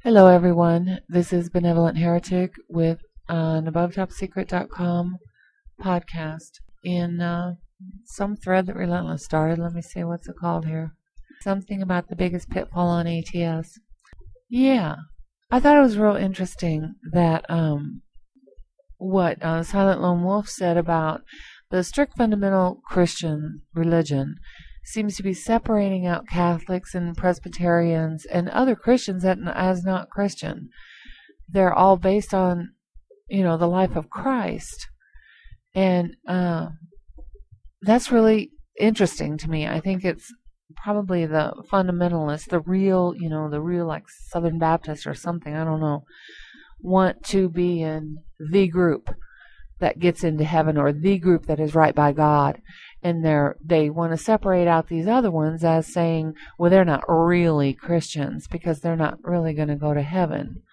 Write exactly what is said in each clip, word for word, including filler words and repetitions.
Hello, everyone. This is Benevolent Heretic with an above top secret dot com podcast in uh, some thread that Relentless started. Let me see, what's it called here? Something about the biggest pitfall on A T S. Yeah, I thought it was real interesting that um, what uh, Silent Lone Wolf said about the strict fundamental Christian religion seems to be separating out Catholics and Presbyterians and other Christians that, as not Christian. They're all based on, you know, the life of Christ. And uh, that's really interesting to me. I think it's probably the fundamentalists, the real, you know, the real like Southern Baptists or something, I don't know, want to be in the group that gets into heaven or the group that is right by God. And they're, they want to separate out these other ones as saying, well, they're not really Christians because they're not really going to go to heaven.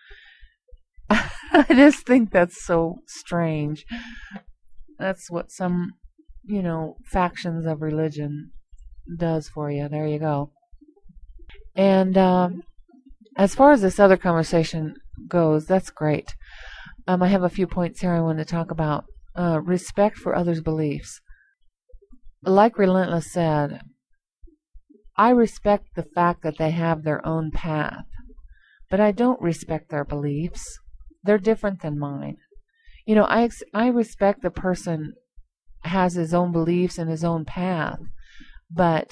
I just think that's so strange. That's what some, you know, factions of religion does for you. There you go. And um, as far as this other conversation goes, that's great. Um, I have a few points here I want to talk about. Uh, respect for others' beliefs. Like Relentless said, I respect the fact that they have their own path, but I don't respect their beliefs. They're different than mine. You know, I I respect the person has his own beliefs and his own path, but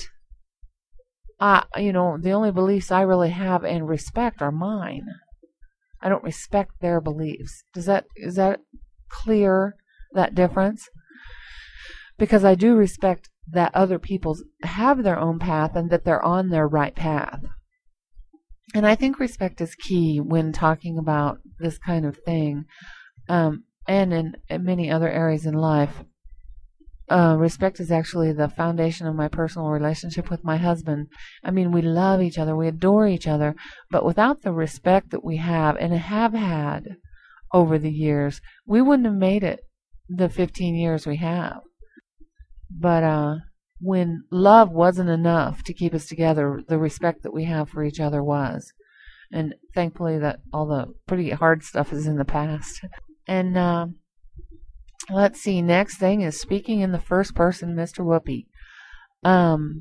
I, you know, the only beliefs I really have and respect are mine. I don't respect their beliefs. Does that is that clear, that difference? Because I do respect that other people have their own path and that they're on their right path. And I think respect is key when talking about this kind of thing, um, and in, in many other areas in life. Uh, respect is actually the foundation of my personal relationship with my husband. I mean, we love each other, we adore each other, but without the respect that we have and have had over the years, we wouldn't have made it the fifteen years we have. But uh, when love wasn't enough to keep us together, the respect that we have for each other was. And thankfully that all the pretty hard stuff is in the past. And uh, let's see, next thing is speaking in the first person, Mister Whoopi. Um,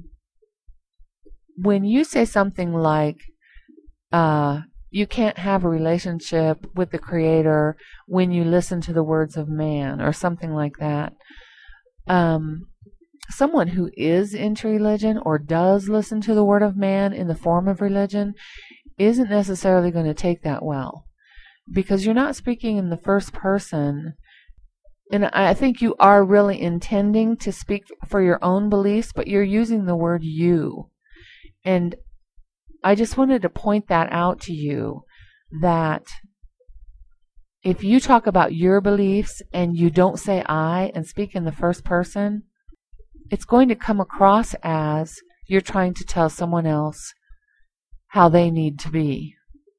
when you say something like, uh, you can't have a relationship with the Creator when you listen to the words of man, or something like that, um, someone who is into religion or does listen to the word of man in the form of religion isn't necessarily going to take that well, because you're not speaking in the first person. And I think you are really intending to speak for your own beliefs, but you're using the word you. And I just wanted to point that out to you, that if you talk about your beliefs and you don't say I and speak in the first person, it's going to come across as you're trying to tell someone else how they need to be.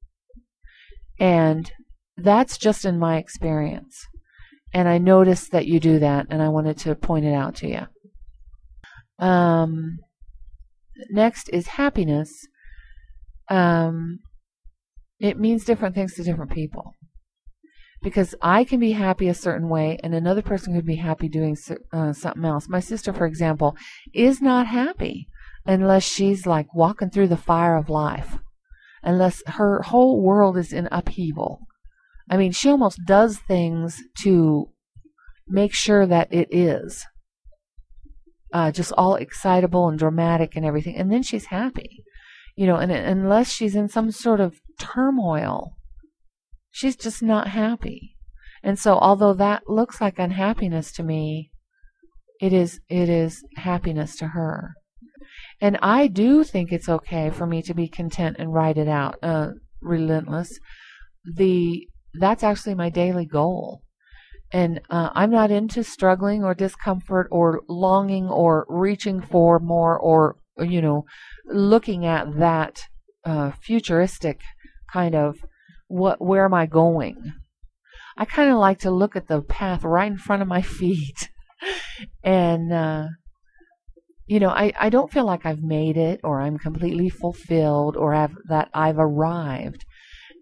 And that's just in my experience. And I noticed that you do that, and I wanted to point it out to you. Um, next is happiness. Um, it means different things to different people. Because I can be happy a certain way, and another person could be happy doing uh, something else. My sister, for example, is not happy unless she's like walking through the fire of life, unless her whole world is in upheaval. I mean, she almost does things to make sure that it is uh, just all excitable and dramatic and everything, and then she's happy. You know, and unless she's in some sort of turmoil, she's just not happy. And so although that looks like unhappiness to me, it is it is happiness to her. And I do think it's okay for me to be content and write it out, uh, relentless. The that's actually my daily goal. And uh, I'm not into struggling or discomfort or longing or reaching for more or, you know, looking at that uh, futuristic kind of what, where am I going? I kind of like to look at the path right in front of my feet. and, uh, you know, I, I don't feel like I've made it or I'm completely fulfilled or have, that I've arrived.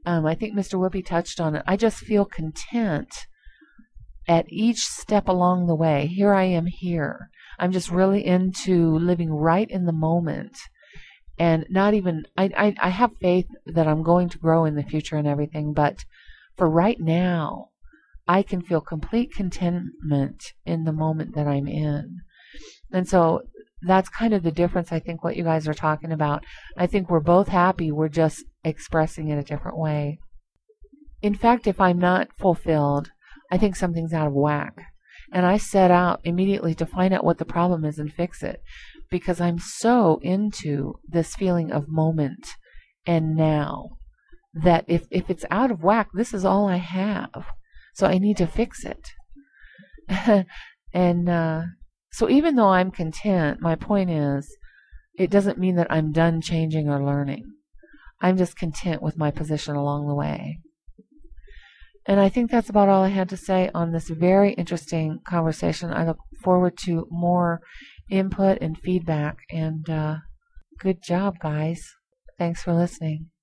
Um, I think Mister Whoopi touched on it. I just feel content at each step along the way. Here I am here. I'm just really into living right in the moment. And not even, I, I, I have faith that I'm going to grow in the future and everything, but for right now, I can feel complete contentment in the moment that I'm in. And so that's kind of the difference, I think, what you guys are talking about. I think we're both happy. We're just expressing it a different way. In fact, if I'm not fulfilled, I think something's out of whack. And I set out immediately to find out what the problem is and fix it, because I'm so into this feeling of moment and now that if, if it's out of whack, this is all I have. So I need to fix it. and uh, so even though I'm content, my point is, it doesn't mean that I'm done changing or learning. I'm just content with my position along the way. And I think that's about all I had to say on this very interesting conversation. I look forward to more input and feedback. And uh, good job, guys. Thanks for listening.